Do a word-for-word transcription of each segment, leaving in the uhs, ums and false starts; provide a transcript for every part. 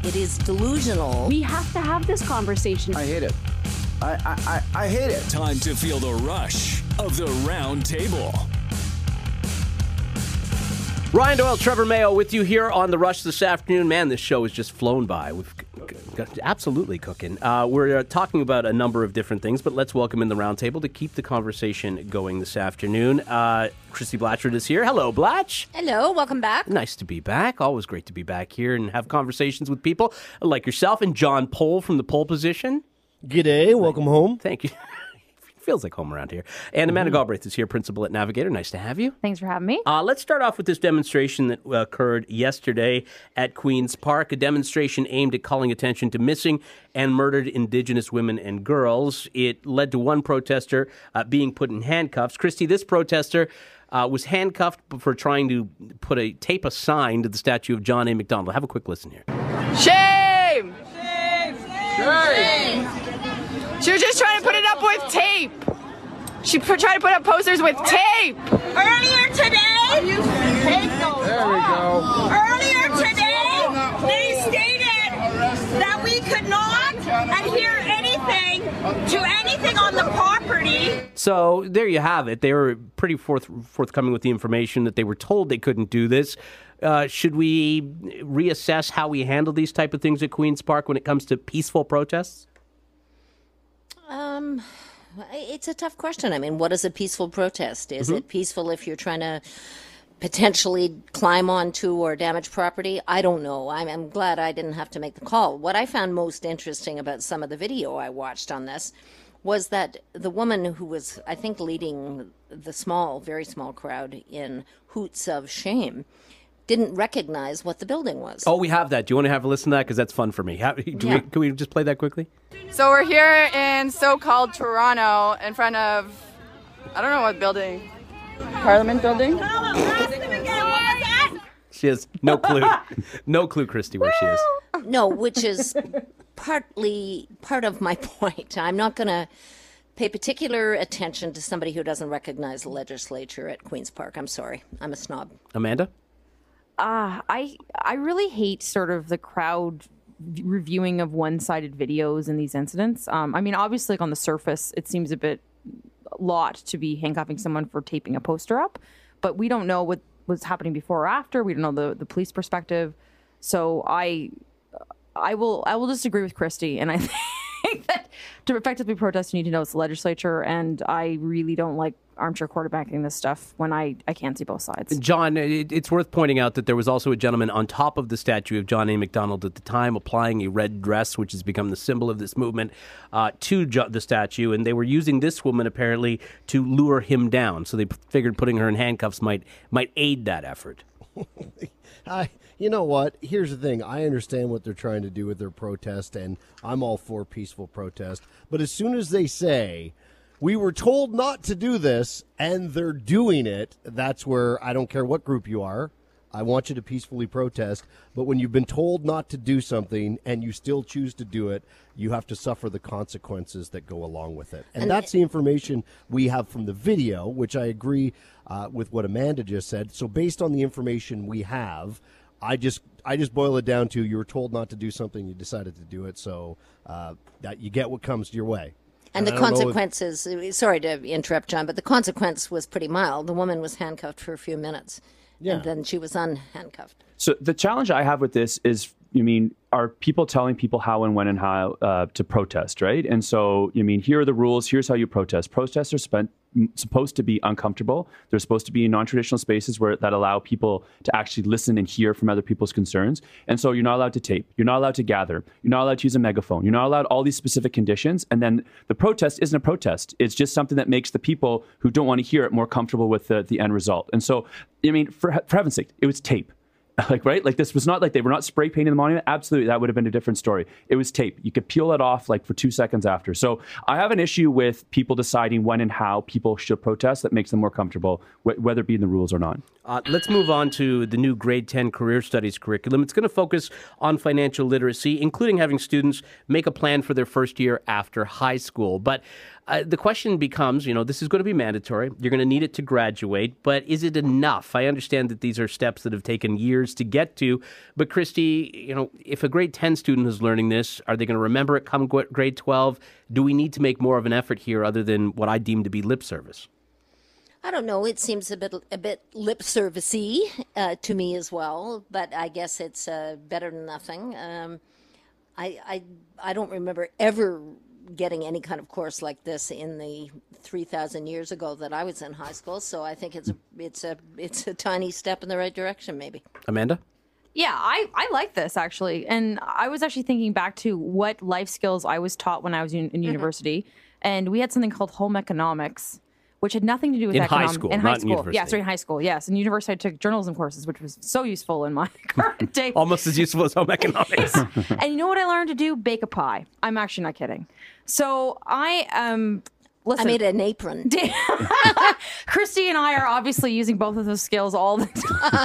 It is delusional. We have to have this conversation. I hate it. I, I, I, I hate it. Time to feel the rush of the round table. Ryan Doyle, Trevor Mayo with you here on The Rush this afternoon. Man, this show has just flown by. We've got absolutely cooking. Uh, we're uh, talking about a number of different things, but let's welcome in the round table to keep the conversation going this afternoon. Uh, Christy Blatchford is here. Hello, Blatch. Hello, welcome back. Nice to be back. Always great to be back here and have conversations with people like yourself and John Poll from the Poll Position. G'day, welcome home. Thank you. Feels like home around here. And Amanda mm-hmm. Galbraith is here, principal at Navigator. Nice to have you. Thanks for having me. Uh, let's start off with this demonstration that uh, occurred yesterday at Queen's Park, a demonstration aimed at calling attention to missing and murdered Indigenous women and girls. It led to one protester uh, being put in handcuffs. Christy, this protester uh, was handcuffed for trying to put a tape a sign to the statue of John A. Macdonald. Have a quick listen here. Shame! Shame! Shame! She was just trying to put it up with tape. She put, tried to put up posters with tape. Earlier today, There we go. earlier today, they stated that we could not adhere anything to anything on the property. So there you have it. They were pretty forth, forthcoming with the information that they were told they couldn't do this. Uh, should we reassess how we handle these type of things at Queen's Park when it comes to peaceful protests? Um, it's a tough question. I mean, what is a peaceful protest? Is mm-hmm. it peaceful if you're trying to potentially climb onto or damage property? I don't know. I'm, I'm glad I didn't have to make the call. What I found most interesting about some of the video I watched on this was that the woman who was, I think, leading the small, very small crowd in hoots of shame didn't recognize what the building was. Oh, we have that. Do you want to have a listen to that? Because that's fun for me. How, do yeah. we, can we just play that quickly? So we're here in so-called Toronto in front of, I don't know what building. Parliament building? She has no clue. No clue, Christy, where she is. No, which is partly part of my point. I'm not going to pay particular attention to somebody who doesn't recognize the legislature at Queen's Park. I'm sorry. I'm a snob. Amanda? Uh, I I really hate sort of the crowd reviewing of one-sided videos in these incidents. Um, I mean, obviously, like on the surface, it seems a bit a lot to be handcuffing someone for taping a poster up, but we don't know what was happening before or after. We don't know the, the police perspective. So I I will I will disagree with Christy, and I think that to effectively protest, you need to know it's the legislature, and I really don't like armchair quarterbacking this stuff when I, I can't see both sides. John, it, it's worth pointing out that there was also a gentleman on top of the statue of John A. Macdonald at the time applying a red dress, which has become the symbol of this movement, uh, to jo- the statue, and they were using this woman apparently to lure him down. So they figured putting her in handcuffs might might aid that effort. I, you know what? Here's the thing. I understand what they're trying to do with their protest, and I'm all for peaceful protest. But as soon as they say, we were told not to do this, and they're doing it, that's where I don't care what group you are. I want you to peacefully protest. But when you've been told not to do something and you still choose to do it, you have to suffer the consequences that go along with it. And, and that's the information we have from the video, which I agree uh, with what Amanda just said. So based on the information we have, I just I just boil it down to you were told not to do something, you decided to do it, so uh, that you get what comes your way. And, and the consequences, if... sorry to interrupt, John, but the consequence was pretty mild. The woman was handcuffed for a few minutes, yeah. and then she was unhandcuffed. So the challenge I have with this is, you mean, are people telling people how and when and how uh, to protest, right? And so, you mean, here are the rules, here's how you protest. Protests are spent, supposed to be uncomfortable. They're supposed to be in non-traditional spaces where that allow people to actually listen and hear from other people's concerns. And so you're not allowed to tape. You're not allowed to gather. You're not allowed to use a megaphone. You're not allowed all these specific conditions. And then the protest isn't a protest. It's just something that makes the people who don't want to hear it more comfortable with the, the end result. And so, I mean, for, for heaven's sake, it was tape. Like, right? Like, this was not like they were not spray painting the monument. Absolutely. That would have been a different story. It was tape. You could peel it off like for two seconds after. So I have an issue with people deciding when and how people should protest that makes them more comfortable, wh- whether it be in the rules or not. Uh, let's move on to the new grade ten career studies curriculum. It's going to focus on financial literacy, including having students make a plan for their first year after high school. But Uh, the question becomes, you know, this is going to be mandatory. You're going to need it to graduate, but is it enough? I understand that these are steps that have taken years to get to, but Christy, you know, if a grade ten student is learning this, are they going to remember it come grade twelve? Do we need to make more of an effort here other than what I deem to be lip service? I don't know. It seems a bit a bit lip servicey uh, to me as well, but I guess it's uh, better than nothing. Um, I, I I don't remember ever getting any kind of course like this in the three thousand years ago that I was in high school. So I think it's a it's a it's a tiny step in the right direction, maybe. Amanda? Yeah, I, I like this actually. And I was actually thinking back to what life skills I was taught when I was in, in mm-hmm. university. And we had something called home economics, which had nothing to do with in economics. high school, in high not school. in university. Yeah, sorry, in high school. Yes, in university I took journalism courses, which was so useful in my current day. Almost as useful as home economics. And you know what I learned to do? Bake a pie. I'm actually not kidding. So I um. Listen, I made an apron. Christy and I are obviously using both of those skills all the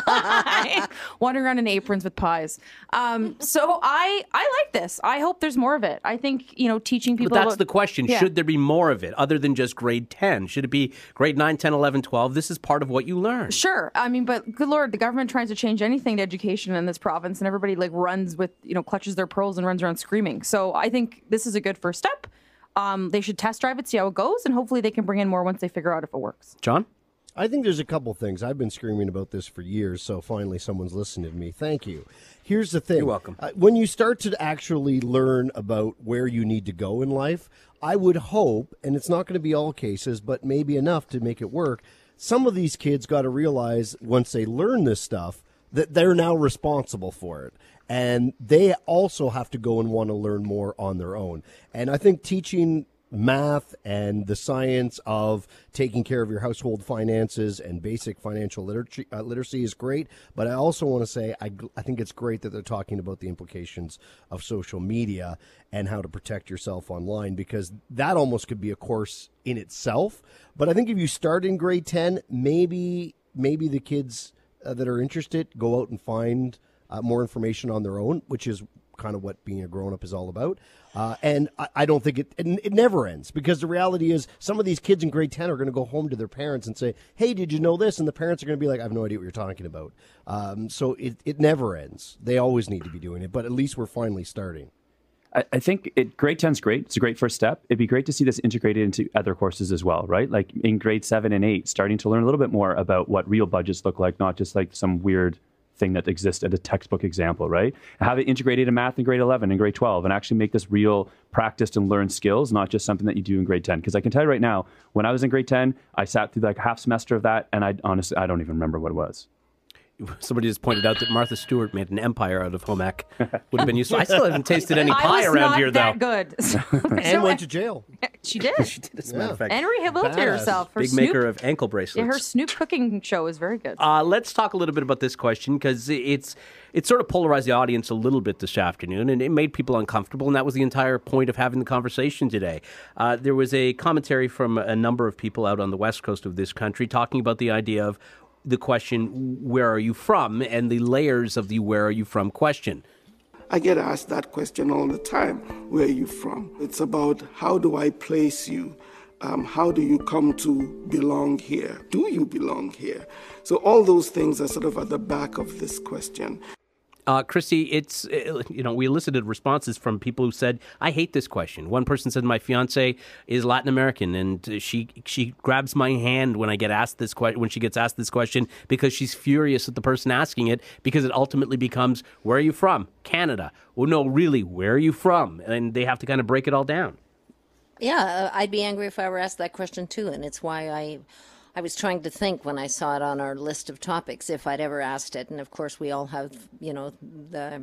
time, wandering around in aprons with pies. Um, so I I like this. I hope there's more of it. I think, you know, teaching people. But that's about, the question. Yeah. Should there be more of it other than just grade ten? Should it be grade nine, ten, eleven, twelve? This is part of what you learn. Sure. I mean, but good Lord, the government tries to change anything to education in this province, and everybody like runs with, you know, clutches their pearls and runs around screaming. So I think this is a good first step. Um, they should test drive it, see how it goes, and hopefully they can bring in more once they figure out if it works. John? I think there's a couple things. I've been screaming about this for years, so finally someone's listening to me. Thank you. Here's the thing. You're welcome. Uh, when you start to actually learn about where you need to go in life, I would hope, and it's not going to be all cases, but maybe enough to make it work, some of these kids got to realize once they learn this stuff that they're now responsible for it. And they also have to go and want to learn more on their own. And I think teaching math and the science of taking care of your household finances and basic financial literacy, uh, literacy is great. But I also want to say I, I think it's great that they're talking about the implications of social media and how to protect yourself online, because that almost could be a course in itself. But I think if you start in grade ten, maybe maybe the kids uh, that are interested go out and find Uh, more information on their own, which is kind of what being a grown-up is all about. Uh, and I, I don't think it, it it never ends, because the reality is some of these kids in grade ten are going to go home to their parents and say, hey, did you know this? And the parents are going to be like, I have no idea what you're talking about. Um, so it, it never ends. They always need to be doing it, but at least we're finally starting. I, I think it, grade ten is great. It's a great first step. It'd be great to see this integrated into other courses as well, right? Like in grade seven and eight, starting to learn a little bit more about what real budgets look like, not just like some weird thing that exists at a textbook example, right? Have it integrated in math in grade eleven and grade twelve, and actually make this real practiced and learned skills, not just something that you do in grade ten. Because I can tell you right now, when I was in grade ten, I sat through like a half semester of that, and I honestly, I don't even remember what it was. Somebody just pointed out that Martha Stewart made an empire out of home ec. Would have been useful. I still haven't tasted any I pie was around not here, that though. good. And went to jail. She did. She did, as a matter of fact. And rehabilitated Badass. herself. Her Big Snoop, maker of ankle bracelets. yeah, her Snoop cooking show is very good. Uh, let's talk a little bit about this question, because it's it sort of polarized the audience a little bit this afternoon, and it made people uncomfortable, and that was the entire point of having the conversation today. Uh, there was a commentary from a number of people out on the west coast of this country talking about the idea of the question, where are you from, and the layers of the where are you from question. I get asked that question all the time. Where are you from? It's about how do I place you? Um, how do you come to belong here? Do you belong here? So all those things are sort of at the back of this question. Uh, Christy, it's, uh, you know, we elicited responses from people who said, I hate this question. One person said, my fiance is Latin American, and she she grabs my hand when I get asked this question, when she gets asked this question, because she's furious at the person asking it, because it ultimately becomes, where are you from? Canada. Well, no, really, where are you from? And they have to kind of break it all down. Yeah, uh, I'd be angry if I were asked that question too, and it's why I I was trying to think when I saw it on our list of topics if I'd ever asked it. And of course, we all have, you know, the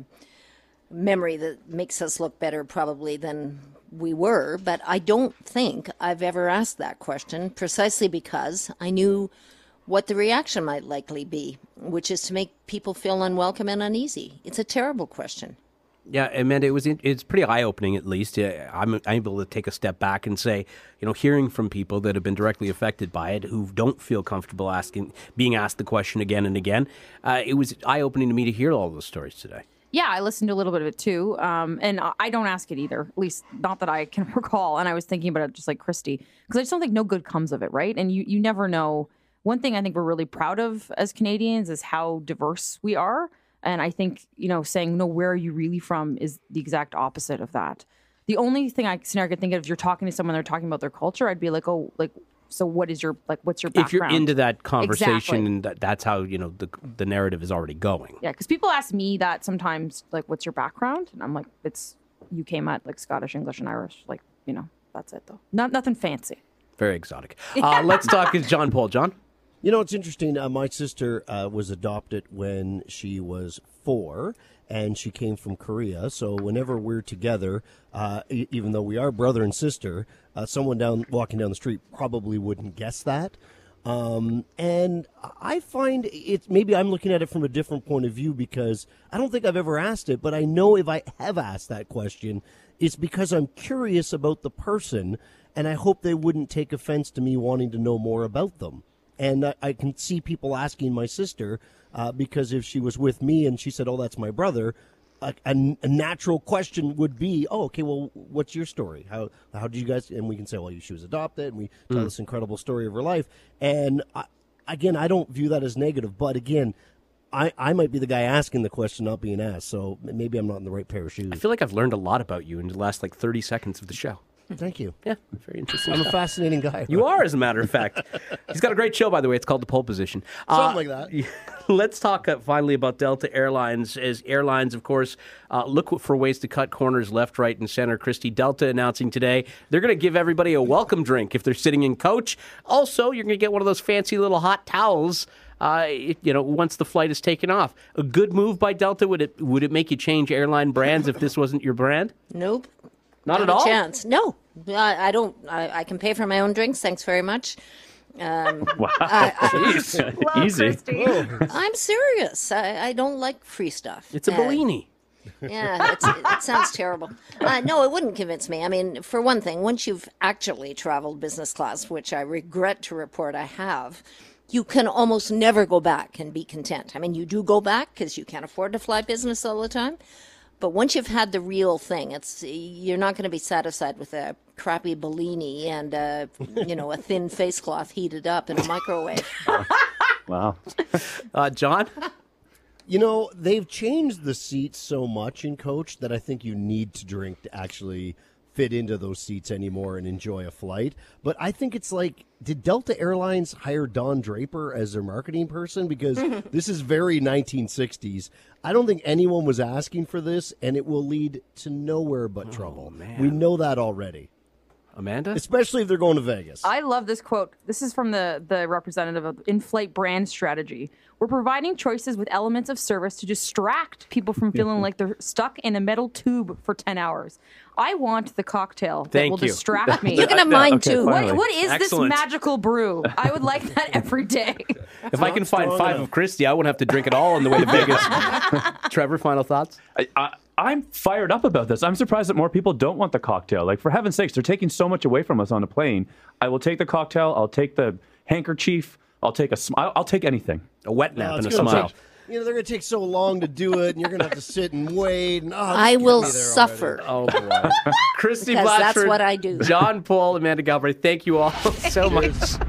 memory that makes us look better probably than we were. But I don't think I've ever asked that question, precisely because I knew what the reaction might likely be, which is to make people feel unwelcome and uneasy. It's a terrible question. Yeah, Amanda, it was it's pretty eye-opening, at least. I'm, I'm able to take a step back and say, you know, hearing from people that have been directly affected by it, who don't feel comfortable asking, being asked the question again and again, uh, it was eye-opening to me to hear all those stories today. Yeah, I listened to a little bit of it too. Um, and I I don't ask it either, at least not that I can recall. And I was thinking about it just like Christy, because I just don't think no good comes of it, right? And you, you never know. One thing I think we're really proud of as Canadians is how diverse we are. And I think, you know, saying, no, where are you really from is the exact opposite of that. The only thing I scenario I could think of, if you're talking to someone, they're talking about their culture, I'd be like, oh, like, so what is your, like, what's your background? If you're into that conversation, Exactly. and that, that's how, you know, the the narrative is already going. Yeah, because people ask me that sometimes, like, what's your background? And I'm like, it's, you came at, like, Scottish, English, and Irish. Like, you know, that's it, though. Not Nothing fancy. Very exotic. Uh, let's talk is John Paul. John? You know, it's interesting. Uh, my sister uh, was adopted when she was four, and she came from Korea. So whenever we're together, uh, e- even though we are brother and sister, uh, someone down walking down the street probably wouldn't guess that. Um, and I find it's maybe I'm looking at it from a different point of view because I don't think I've ever asked it, but I know if I have asked that question, it's because I'm curious about the person, and I hope they wouldn't take offense to me wanting to know more about them. And I, I can see people asking my sister, uh, because if she was with me and she said, oh, that's my brother, a, a, a natural question would be, oh, okay, well, what's your story? How how did you guys, and we can say, well, she was adopted, and we tell Mm. this incredible story of her life. And I, again, I don't view that as negative, but again, I, I might be the guy asking the question, not being asked, so maybe I'm not in the right pair of shoes. I feel like I've learned a lot about you in the last, like, thirty seconds of the show. Thank you. Yeah, very interesting. I'm a fascinating guy. You are, as a matter of fact. He's got a great show, by the way. It's called The Pole Position. Something Uh, like that. Let's talk uh, finally about Delta Airlines. As airlines, of course, uh, look for ways to cut corners left, right, and center. Christy, Delta announcing today they're going to give everybody a welcome drink if they're sitting in coach. Also, you're going to get one of those fancy little hot towels. Uh, it- you know, once the flight is taken off, a good move by Delta. Would it would it make you change airline brands if this wasn't your brand? Nope. Not at a all. chance. No, I, I don't. I, I can pay for my own drinks. Thanks very much. Um, Wow. I, Jeez. Easy. I'm serious. I, I don't like free stuff. It's a Uh, Bellini. Yeah, it's, it sounds terrible. Uh, no, it wouldn't convince me. I mean, for one thing, once you've actually traveled business class, which I regret to report I have, you can almost never go back and be content. I mean, you do go back because you can't afford to fly business all the time. But once you've had the real thing, it's you're not going to be satisfied with a crappy Bellini and a, you know, a thin face cloth heated up in a microwave. Wow. Uh, John? You know, they've changed the seats so much in coach that I think you need to drink to actually fit into those seats anymore and enjoy a flight. But I think it's like, did Delta Airlines hire Don Draper as their marketing person? Because this is very nineteen sixties. I don't think anyone was asking for this, and it will lead to nowhere but trouble. man. We know that already. Amanda? Especially if they're going to Vegas. I love this quote. This is from the, the representative of in-flight brand strategy. We're providing choices with elements of service to distract people from feeling like they're stuck in a metal tube for ten hours. I want the cocktail that Thank will you. distract me. You can have mine Okay, too. finally. What, what is Excellent. this magical brew? I would like that every day. If I can find strong five enough. of Christy, I wouldn't have to drink it all on the way to Vegas. Trevor, final thoughts? I, I, I'm fired up about this. I'm surprised that more people don't want the cocktail. Like, for heaven's sakes, they're taking so much away from us on a plane. I will take the cocktail. I'll take the handkerchief. I'll take a. Sm- I'll, I'll take anything. A wet nap Oh, and a it's gonna smile. take- you know, they're going to take so long to do it, and you're going to have to sit and wait. And, oh, just I get will me there suffer. Oh, boy. Christy Because that's Blatchford, what I do. John Paul, Amanda Galbraith, thank you all so much.